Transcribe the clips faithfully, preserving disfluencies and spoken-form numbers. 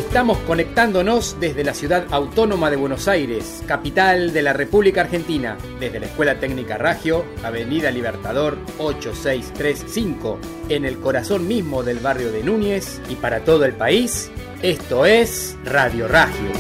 Estamos conectándonos desde la ciudad autónoma de Buenos Aires, capital de la República Argentina, desde la Escuela Técnica Ragio, Avenida Libertador ocho seis tres cinco, en el corazón mismo del barrio de Núñez, y para todo el país, esto es Radio Ragio.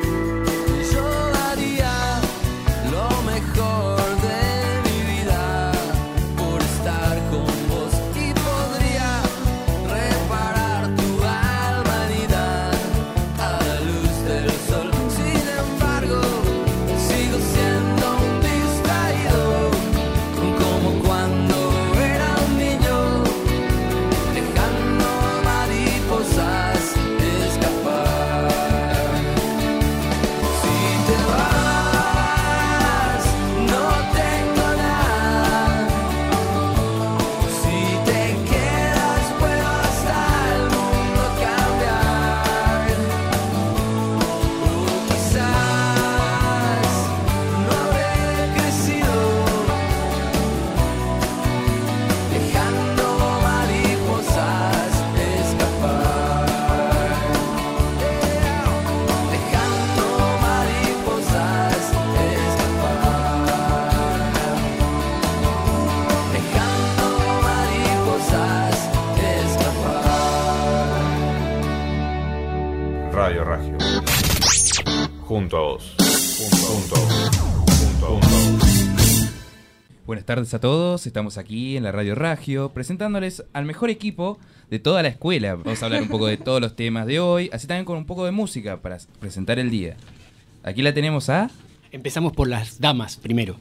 Radio Ragio. Junto a vos. Junto, junto a vos. Junto a vos. Buenas tardes a todos, estamos aquí en la Radio Ragio presentándoles al mejor equipo de toda la escuela. Vamos a hablar un poco de todos los temas de hoy, así también con un poco de música para presentar el día. Aquí la tenemos a... Empezamos por las damas primero.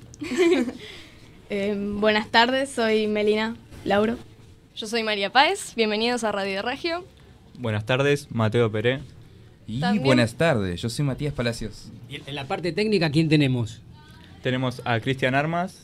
eh, buenas tardes, soy Melina Lauro. Yo soy María Páez, bienvenidos a Radio Ragio. Buenas tardes, Mateo Peré. Y ¿También? Buenas tardes, yo soy Matías Palacios. Y en la parte técnica, ¿quién tenemos? Tenemos a Cristian Armas,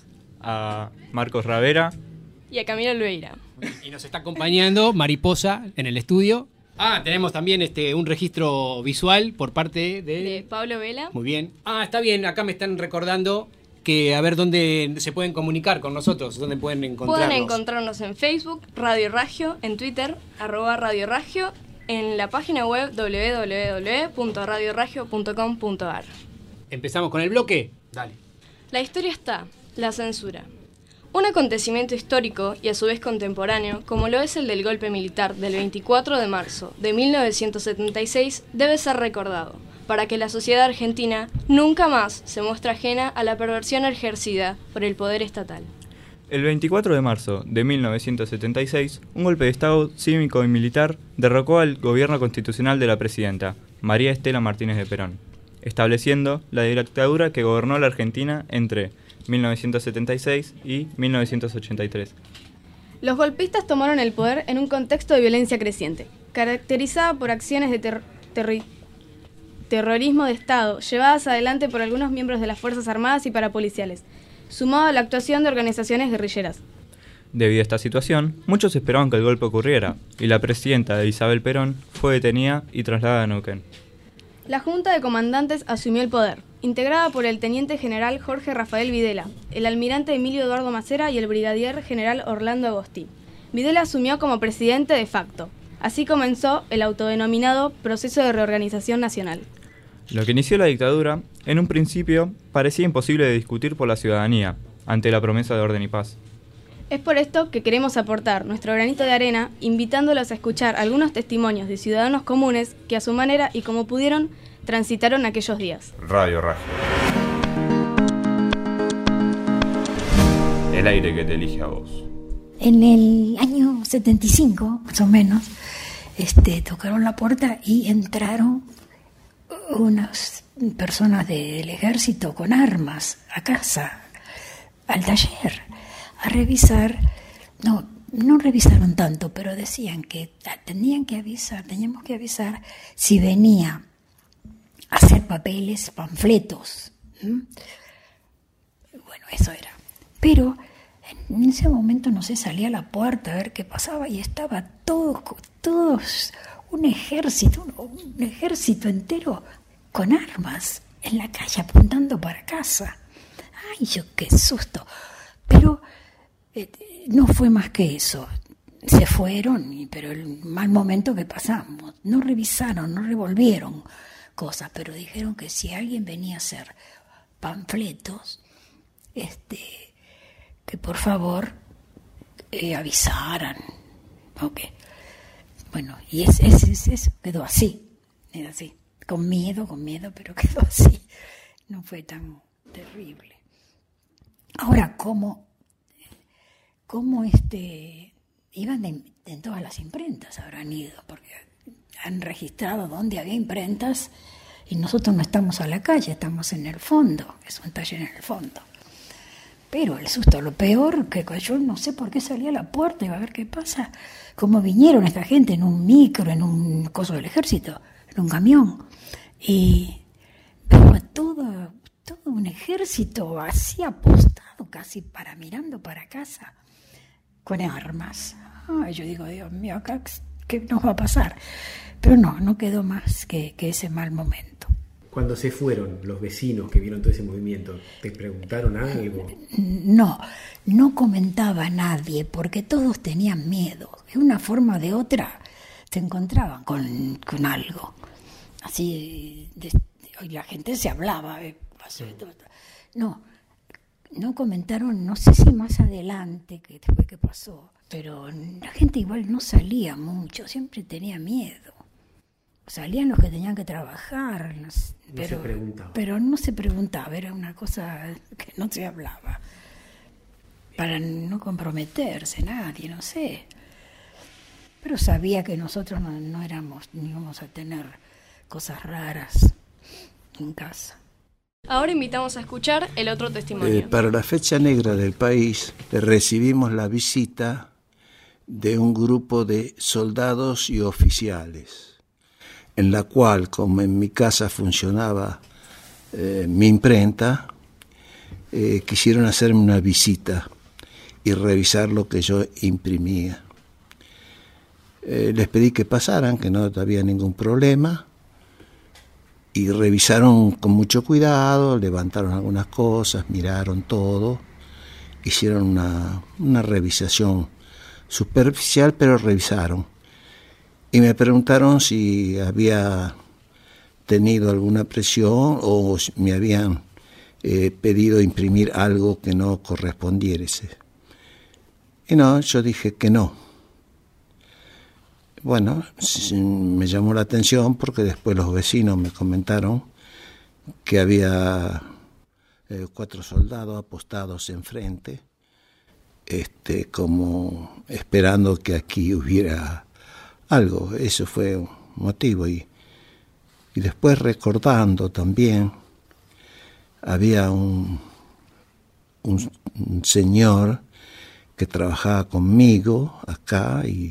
a Marcos Ravera Y a Camilo Lueira. Y nos está acompañando Mariposa en el estudio. Ah, tenemos también este un registro visual por parte de... De Pablo Vela. Muy bien. Ah, está bien, acá me están recordando que a ver dónde se pueden comunicar con nosotros, dónde pueden encontrarnos. Pueden encontrarnos en Facebook, Radio Ragio, en Twitter, arroba Radio Ragio, en la página web doble u doble u doble u punto radio ragio punto com punto a r. ¿Empezamos con el bloque? Dale. La historia está, la censura. Un acontecimiento histórico y a su vez contemporáneo, como lo es el del golpe militar del veinticuatro de marzo de mil novecientos setenta y seis, debe ser recordado, para que la sociedad argentina nunca más se muestre ajena a la perversión ejercida por el poder estatal. El veinticuatro de marzo de mil novecientos setenta y seis, un golpe de Estado cívico y militar derrocó al gobierno constitucional de la presidenta, María Estela Martínez de Perón, estableciendo la dictadura que gobernó la Argentina entre mil novecientos setenta y seis y mil novecientos ochenta y tres. Los golpistas tomaron el poder en un contexto de violencia creciente, caracterizada por acciones de ter- terri- terrorismo de Estado, llevadas adelante por algunos miembros de las Fuerzas Armadas y parapoliciales, sumado a la actuación de organizaciones guerrilleras. Debido a esta situación, muchos esperaban que el golpe ocurriera, y la presidenta Isabel Perón fue detenida y trasladada a Neuquén. La Junta de Comandantes asumió el poder, integrada por el teniente general Jorge Rafael Videla, el almirante Emilio Eduardo Macera y el brigadier general Orlando Agostí. Videla asumió como presidente de facto. Así comenzó el autodenominado proceso de reorganización nacional. Lo que inició la dictadura, en un principio, parecía imposible de discutir por la ciudadanía, ante la promesa de orden y paz. Es por esto que queremos aportar nuestro granito de arena, invitándolos a escuchar algunos testimonios de ciudadanos comunes que a su manera y como pudieron, transitaron aquellos días. Radio Ragio. El aire que te elige a vos. En el año setenta y cinco, más o menos, este, tocaron la puerta y entraron unas personas del ejército con armas a casa, al taller, a revisar. No, no revisaron tanto, pero decían que tenían que avisar, teníamos que avisar si venía a hacer papeles, panfletos. ¿Mm? Bueno, eso era. Pero en ese momento, no sé, salía a la puerta a ver qué pasaba y estaba todo, todos, un ejército, un, un ejército entero con armas en la calle apuntando para casa. Ay, yo qué susto. Pero eh, no fue más que eso. se fueron, y- pero el mal momento que pasamos, no revisaron, no revolvieron cosas, pero dijeron que si alguien venía a hacer panfletos, este, que por favor eh, avisaran. Ok. Bueno, y es, es, es- eso quedó así, era así, con miedo, con miedo, pero quedó así, no fue tan terrible. Ahora, ¿cómo, cómo este, iban de- en todas las imprentas, habrán ido? Porque han registrado dónde había imprentas y nosotros no estamos a la calle, estamos en el fondo, es un taller en el fondo. Pero el susto, lo peor, que yo no sé por qué salí a la puerta y va a ver qué pasa, cómo vinieron esta gente en un micro, en un coso del ejército, en un camión, y veo a todo, todo un ejército así apostado, casi para mirando para casa, con armas. Ay, yo digo, Dios mío, acá, ¿qué nos va a pasar? Pero no, no quedó más que, que ese mal momento. Cuando se fueron los vecinos que vieron todo ese movimiento, ¿te preguntaron algo? No, no comentaba nadie porque todos tenían miedo. De una forma o de otra se encontraban con, con algo. Así, de, de- la gente se hablaba. eh, pasó esto, esto. No, no comentaron, no sé si más adelante, que después que pasó, pero la gente igual no salía mucho, siempre tenía miedo. Salían los que tenían que trabajar, no sé, No pero, se preguntaba. pero no se preguntaba, era una cosa que no se hablaba. Para no comprometerse nadie, no sé. Pero sabía que nosotros no, no éramos, ni íbamos a tener cosas raras en casa. Ahora invitamos a escuchar el otro testimonio. Eh, para la fecha negra del país recibimos la visita de un grupo de soldados y oficiales, en la cual, como en mi casa funcionaba eh, mi imprenta, eh, quisieron hacerme una visita y revisar lo que yo imprimía. Eh, les pedí que pasaran, que no había ningún problema, y revisaron con mucho cuidado, levantaron algunas cosas, miraron todo, hicieron una, una revisación superficial, pero revisaron. Y me preguntaron si había tenido alguna presión o si me habían eh, pedido imprimir algo que no correspondiese. Y no, yo dije que no. Bueno, me llamó la atención porque después los vecinos me comentaron que había eh, cuatro soldados apostados enfrente, este, como esperando que aquí hubiera algo. Eso fue un motivo. Y, y después recordando también, había un, un, un señor que trabajaba conmigo acá y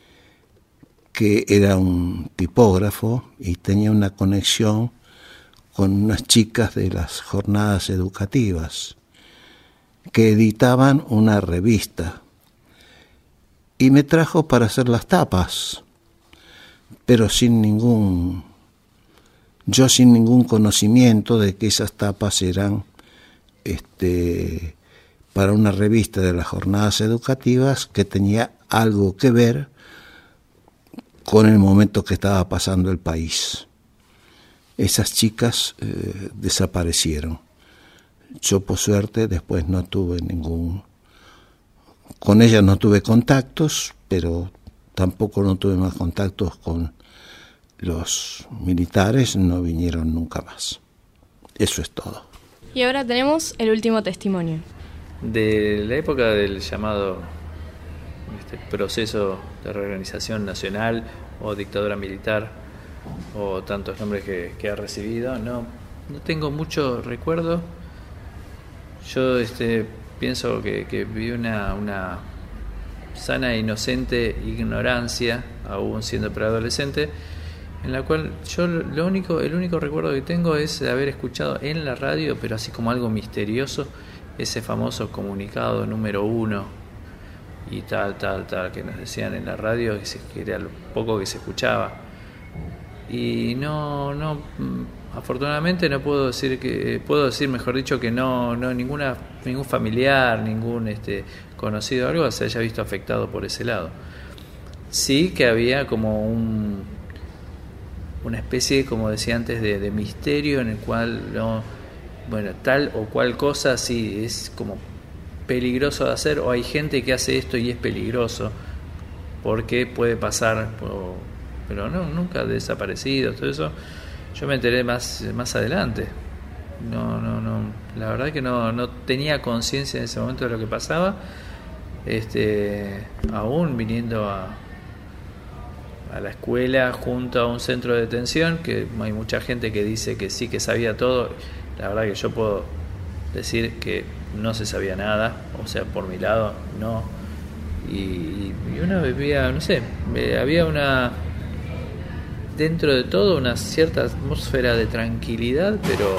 que era un tipógrafo y tenía una conexión con unas chicas de las jornadas educativas que editaban una revista y me trajo para hacer las tapas, pero sin ningún, yo sin ningún conocimiento de que esas tapas eran este, para una revista de las jornadas educativas que tenía algo que ver con el momento que estaba pasando el país. Esas chicas eh, desaparecieron. Yo, por suerte, después no tuve ningún... Con ellas no tuve contactos, pero tampoco no tuve más contactos con los militares, no vinieron nunca más. Eso es todo. Y ahora tenemos el último testimonio. De la época del llamado este, proceso de reorganización nacional o dictadura militar, o tantos nombres que, que ha recibido, no, no tengo mucho recuerdo. Yo este, pienso que, que viví una, una sana e inocente ignorancia, aún siendo preadolescente, en la cual yo lo único, el único recuerdo que tengo es de haber escuchado en la radio, pero así como algo misterioso, ese famoso comunicado número uno y tal, tal, tal, que nos decían en la radio, que, se, que era lo poco que se escuchaba. Y no, no, afortunadamente no puedo decir que, puedo decir, mejor dicho, que no, no ninguna, ningún familiar, ningún este, conocido o algo se haya visto afectado por ese lado. Sí que había como un, una especie, como decía antes, de, de misterio en el cual no, bueno, tal o cual cosa sí es como peligroso de hacer, o hay gente que hace esto y es peligroso porque puede pasar, o, pero no, nunca desaparecido, todo eso. Yo me enteré más, más adelante. No, no, no. La verdad que no, no tenía conciencia en ese momento de lo que pasaba. Este, aún viniendo a, a la escuela junto a un centro de detención, que hay mucha gente que dice que sí, que sabía todo. La verdad que yo puedo decir que no se sabía nada, o sea, por mi lado, no. Y, y uno vivía, no sé, había una... dentro de todo una cierta atmósfera de tranquilidad, pero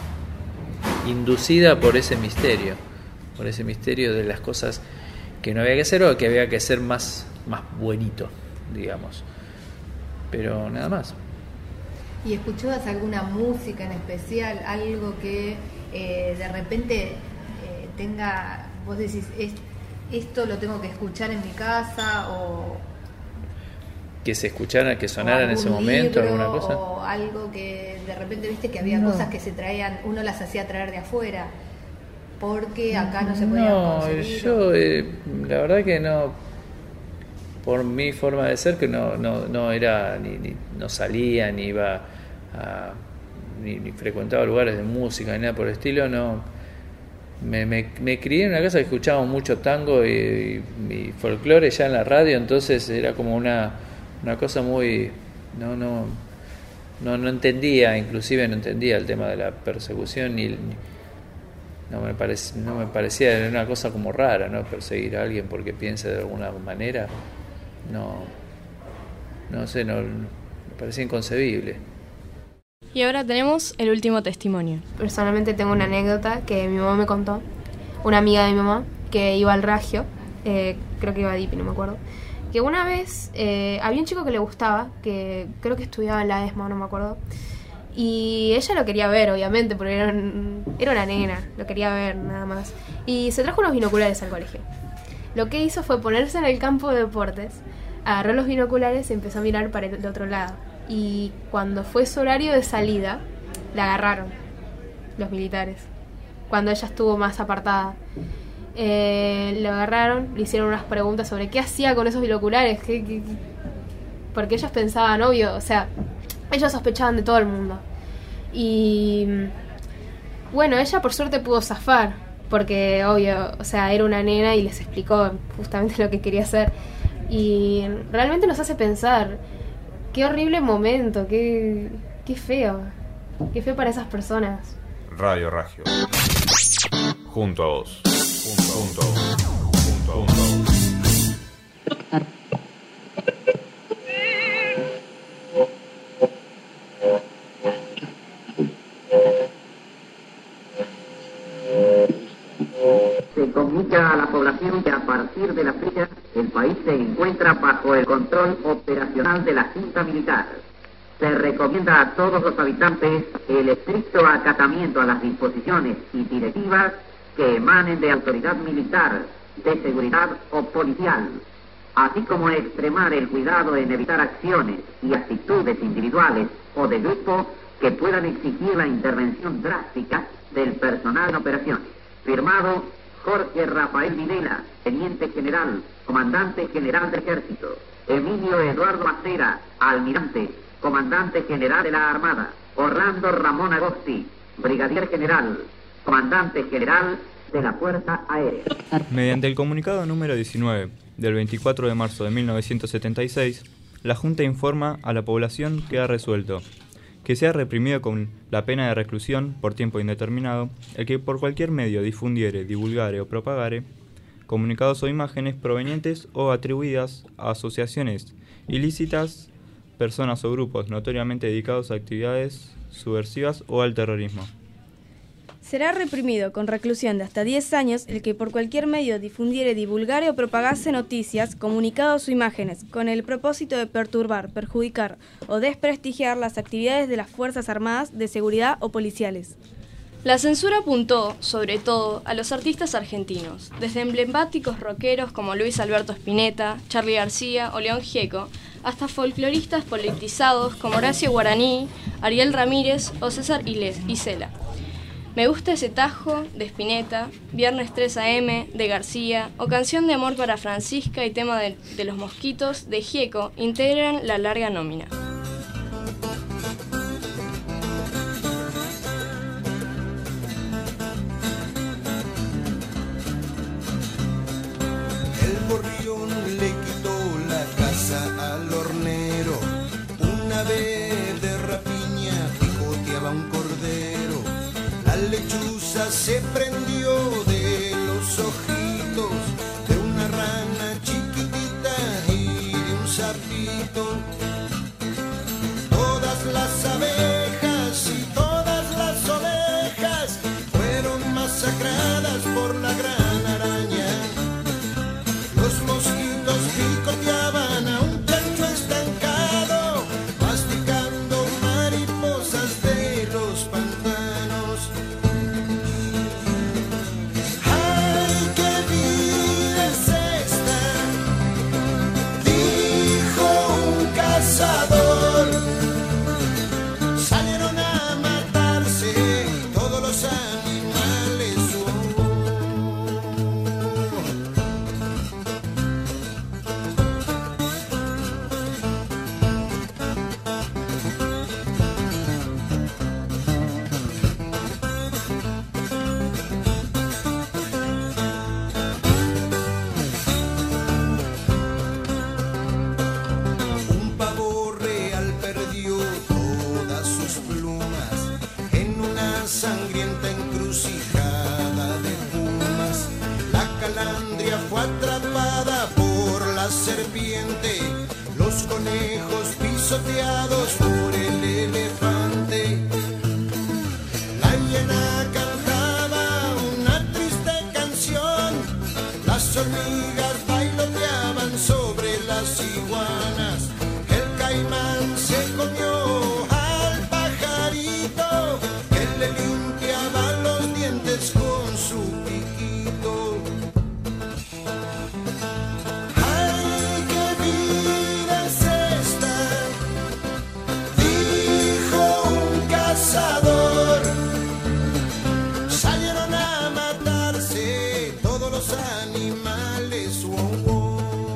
inducida por ese misterio, por ese misterio de las cosas que no había que hacer o que había que hacer más, más buenito, digamos. Pero nada más. ¿Y escuchabas alguna música en especial, algo que eh, de repente eh, tenga, vos decís, es, esto lo tengo que escuchar en mi casa, o que se escuchara, que sonara en ese momento, libro, alguna cosa? O algo que de repente viste que había No. cosas que se traían, uno las hacía traer de afuera, porque acá no se podía No, conseguir. yo eh, la verdad que no, por mi forma de ser, que no, no, no era, ni, ni no salía, ni iba a, ni, ni frecuentaba lugares de música, ni nada por el estilo, no. Me, me, me crié en una casa que escuchábamos mucho tango y, y, y folclore ya en la radio, entonces era como una, una cosa muy, no, no, no, no entendía, inclusive no entendía el tema de la persecución, ni, ni no me parece, no me parecía, era una cosa como rara, ¿no? Perseguir a alguien porque piensa de alguna manera, no, no sé, no, me parecía inconcebible. Y ahora tenemos el último testimonio. Personalmente tengo una anécdota que mi mamá me contó. Una amiga de mi mamá que iba al Ragio, eh, creo que iba a D I P I, no me acuerdo. Que una vez eh, había un chico que le gustaba, que creo que estudiaba en la ESMA, no me acuerdo. Y ella lo quería ver, obviamente, porque era, un, era una nena, lo quería ver nada más. Y se trajo unos binoculares al colegio. Lo que hizo fue ponerse en el campo de deportes, agarró los binoculares y empezó a mirar para el otro lado. Y cuando fue su horario de salida, la agarraron los militares, cuando ella estuvo más apartada. Eh, lo agarraron, le hicieron unas preguntas sobre qué hacía con esos binoculares, qué, qué, qué... porque ellos pensaban, obvio, o sea, ellos sospechaban de todo el mundo. Y bueno, ella por suerte pudo zafar, porque obvio, o sea, era una nena y les explicó justamente lo que quería hacer. Y realmente nos hace pensar, qué horrible momento, qué, qué feo, qué feo para esas personas. Radio Ragio. Junto a vos. Junto, junto a vos. Junto a vos. Se comunica a la población que a partir de la fecha el país se encuentra bajo el control operacional de la Junta Militar. Se recomienda a todos los habitantes el estricto acatamiento a las disposiciones y directivas que emanen de autoridad militar, de seguridad o policial, así como extremar el cuidado en evitar acciones y actitudes individuales o de grupo que puedan exigir la intervención drástica del personal en operaciones. Firmado Jorge Rafael Videla, Teniente General, Comandante General del Ejército. Emilio Eduardo Macera, Almirante, Comandante General de la Armada. Orlando Ramón Agosti, Brigadier General, Comandante General de la Fuerza Aérea. Mediante el comunicado número diecinueve del veinticuatro de marzo de mil novecientos setenta y seis, la Junta informa a la población que ha resuelto que sea reprimido con la pena de reclusión por tiempo indeterminado el que por cualquier medio difundiere, divulgare o propagare comunicados o imágenes provenientes o atribuidas a asociaciones ilícitas, personas o grupos notoriamente dedicados a actividades subversivas o al terrorismo. Será reprimido con reclusión de hasta diez años el que por cualquier medio difundiere, divulgare o propagase noticias, comunicados o imágenes, con el propósito de perturbar, perjudicar o desprestigiar las actividades de las Fuerzas Armadas, de seguridad o policiales. La censura apuntó, sobre todo, a los artistas argentinos, desde emblemáticos rockeros como Luis Alberto Spinetta, Charly García o León Gieco, hasta folcloristas politizados como Horacio Guaraní, Ariel Ramírez o César Isela. Me gusta ese tajo, de Spinetta, Viernes tres a eme, de García, o Canción de amor para Francisca y Tema de, de los mosquitos, de Gieco, integran la larga nómina. El gorrión le quitó la casa al hornero, una vez de rapiña picoteaba un cordero. La lechuza se prendió de los ojitos de una rana chiquitita y de un sapito. Todas las abejas y todas las ovejas fueron masacradas por la gran araña. Los mosquitos picoteaban a un chancho estancado, masticando mariposas de los pantanos. Salieron a matarse todos los animales. Sangrienta encrucijada de pumas, la calandria fue atrapada por la serpiente, los conejos pisoteados por el elefante. La hiena cantaba una triste canción, las hormigas bailoteaban sobre las iguanas, el caimán se comió al pajarito, le limpiaba los dientes con su piquito. ¡Ay, qué vida es esta!, dijo un cazador. Salieron a matarse todos los animales. Wow, wow.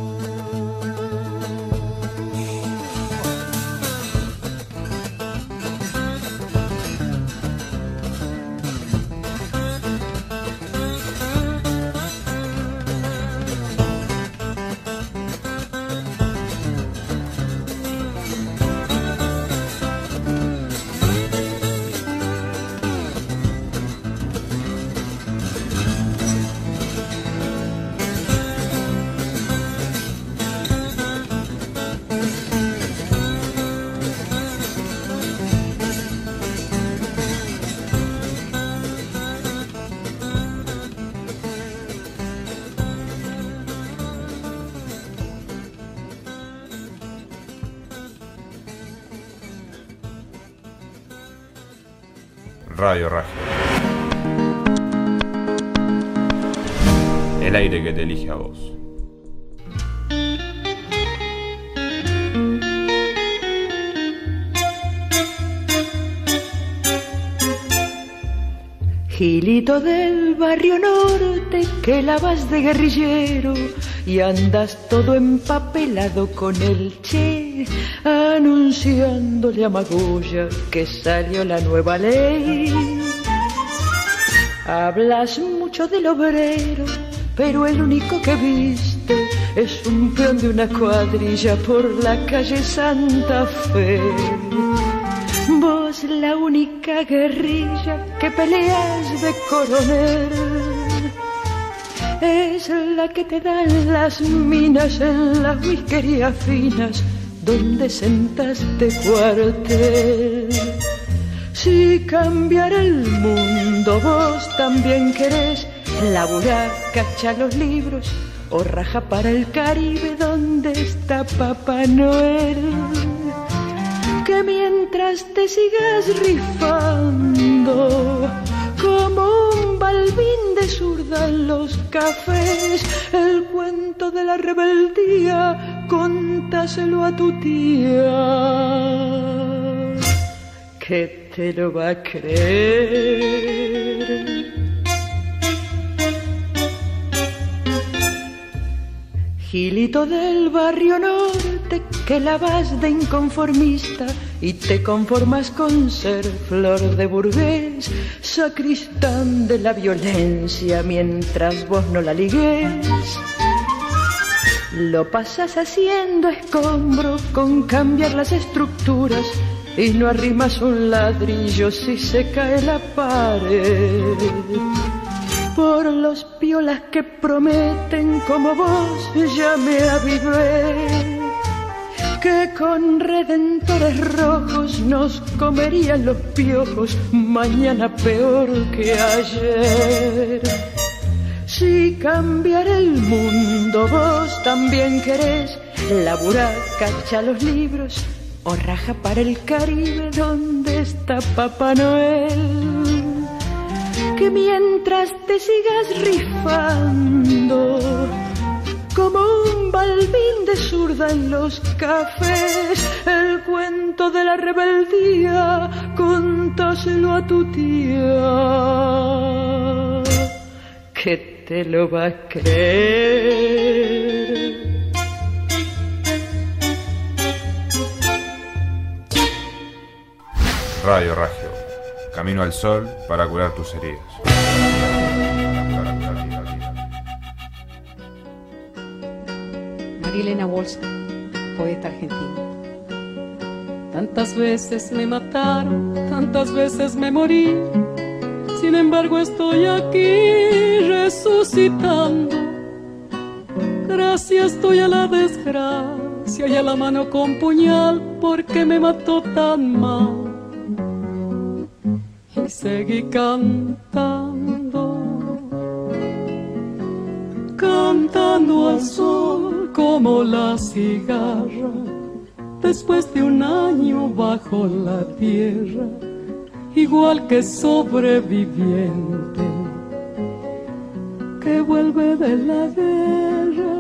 Radio Raggio. El aire que te elige a vos. Gilito del barrio norte que la vas de guerrillero y andas todo empapelado con el Che, anunciándole a Magulla que salió la nueva ley. Hablas mucho del obrero, pero el único que viste es un peón de una cuadrilla por la calle Santa Fe. Vos la única guerrilla que peleas de coronel es la que te dan las minas en las whiskerías finas donde sentaste cuartel. Si cambiar el mundo vos también querés, laburar, cachar los libros o raja para el Caribe donde está Papá Noel. Que mientras te sigas rifando como un balbín de zurda en los cafés, el cuento de la rebeldía, contáselo a tu tía, que te lo va a creer. Gilito del barrio norte, que la vas de inconformista y te conformas con ser flor de burgués, sacristán de la violencia mientras vos no la ligues. Lo pasas haciendo escombro con cambiar las estructuras y no arrimas un ladrillo si se cae la pared. Por los piolas que prometen como vos ya me avivé, que con redentores rojos nos comerían los piojos mañana peor que ayer. Si cambiar el mundo vos también querés, laburar, cacha los libros o raja para el Caribe donde está Papá Noel. Que mientras te sigas rifando como un balbín de zurda en los cafés, el cuento de la rebeldía, contáselo a tu tía, que te lo va a creer. Radio Ragio. Camino al sol para curar tus heridas. María Elena Walsh, poeta argentina. Tantas veces me mataron, tantas veces me morí, sin embargo estoy aquí resucitando. Gracias doy a la desgracia y a la mano con puñal porque me mató tan mal. Y seguí cantando, cantando al sol como la cigarra, después de un año bajo la tierra, igual que sobreviviente que vuelve de la guerra.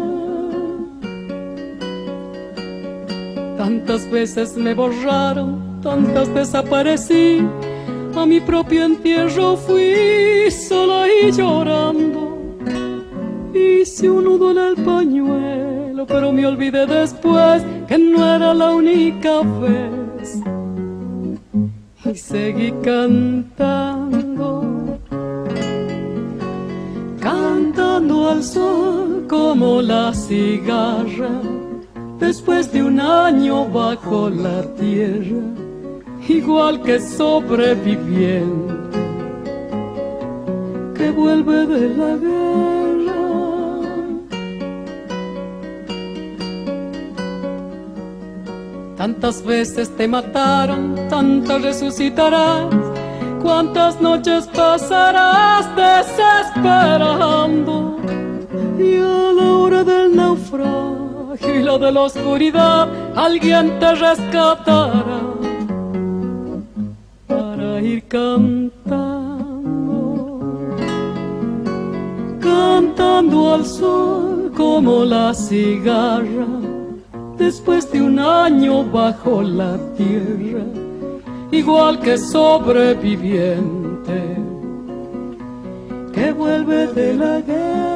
Tantas veces me borraron, tantas desaparecí, a mi propio entierro fui sola y llorando. Hice un nudo en el pañuelo, pero me olvidé después que no era la única vez. Y seguí cantando, cantando al sol como la cigarra, después de un año bajo la tierra, igual que sobreviviente que vuelve de la guerra. Tantas veces te mataron, tantas resucitarás, cuántas noches pasarás desesperando, y a la hora del naufragio y la de la oscuridad alguien te rescatará. Ir cantando, cantando al sol como la cigarra, después de un año bajo la tierra, igual que sobreviviente que vuelve de la guerra.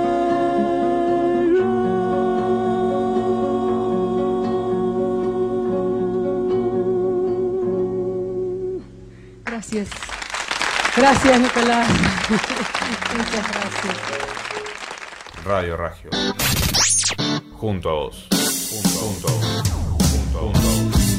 Gracias. Gracias, Nicolás. Muchas gracias. Radio Ragio. Junto a vos. Junto a vos. Junto a vos. Junto a vos.